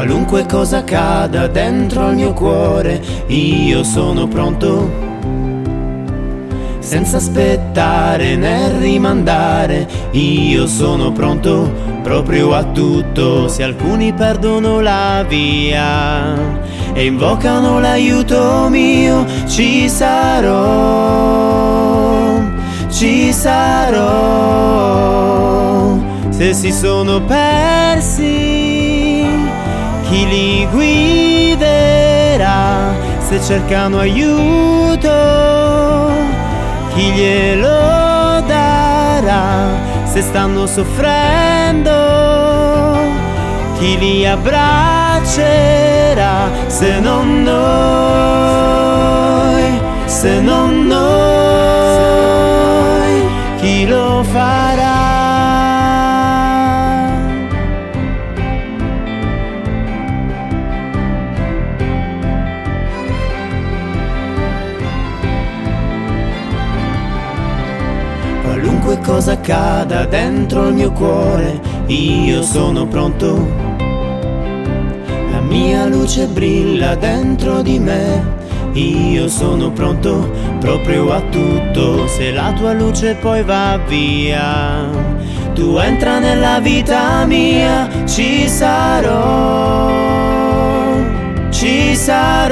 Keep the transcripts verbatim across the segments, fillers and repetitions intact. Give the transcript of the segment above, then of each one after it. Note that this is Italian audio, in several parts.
Qualunque cosa accada dentro al mio cuore, io sono pronto, senza aspettare né rimandare, io sono pronto proprio a tutto. Se alcuni perdono la via e invocano l'aiuto mio, ci sarò, ci sarò. Se si sono persi, chi li guiderà? Se cercano aiuto, chi glielo darà? Se stanno soffrendo, chi li abbraccerà? Se non noi, se non noi, chi lo farà? Qualunque cosa accada dentro il mio cuore, io sono pronto. La mia luce brilla dentro di me, io sono pronto proprio a tutto. Se la tua luce poi va via, tu entra nella vita mia, ci sarò, ci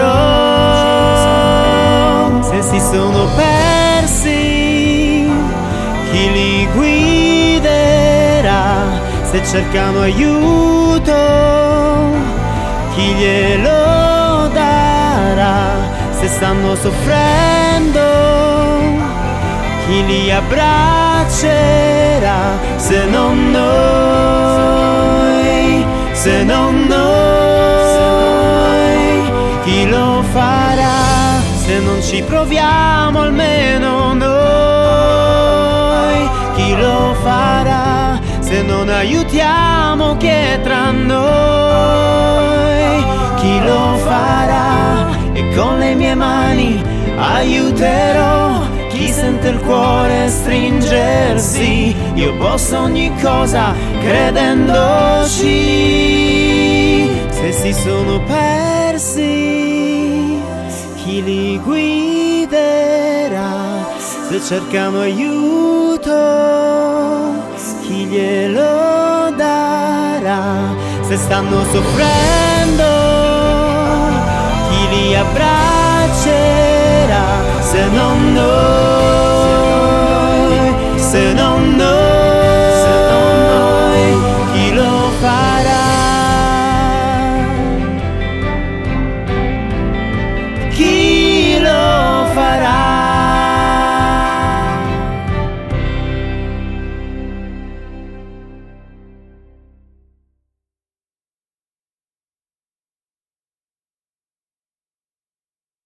sarò. Se si sono persi, chi li guiderà? Se cercano aiuto, chi glielo darà? Se stanno soffrendo, chi li abbraccerà? Se non noi, se non noi, chi lo farà? Se non ci proviamo almeno noi, chi lo farà? Se non aiutiamo chi è tra noi, chi lo farà? E con le mie mani aiuterò chi sente il cuore stringersi. Io posso ogni cosa credendoci. Se si sono persi, chi li guiderà? Se cercano aiuto, chi glielo darà? Se stanno soffrendo, chi li abbraccerà? Se non noi, se non